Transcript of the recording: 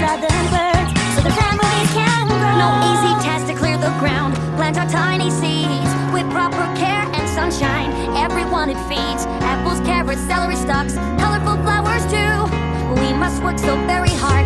southern birds, so their families can grow. No easy task to clear the ground, plant our tiny seeds with proper care and sunshine. Everyone it feeds, apples, carrots, celery stalks, colorful flowers too. We must work so very hard